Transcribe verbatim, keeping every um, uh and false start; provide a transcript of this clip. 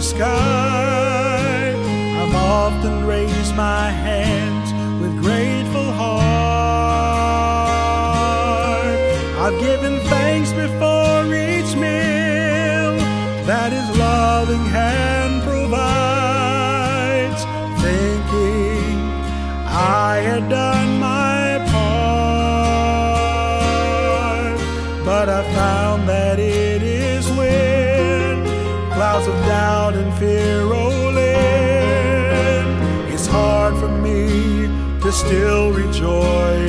sky. I've often raised my hands with grateful heart. I've given thanks before each meal that His loving hand provides, thinking I had done my part. But I found that it is when clouds of doubt and fear roll in, it's hard for me to still rejoice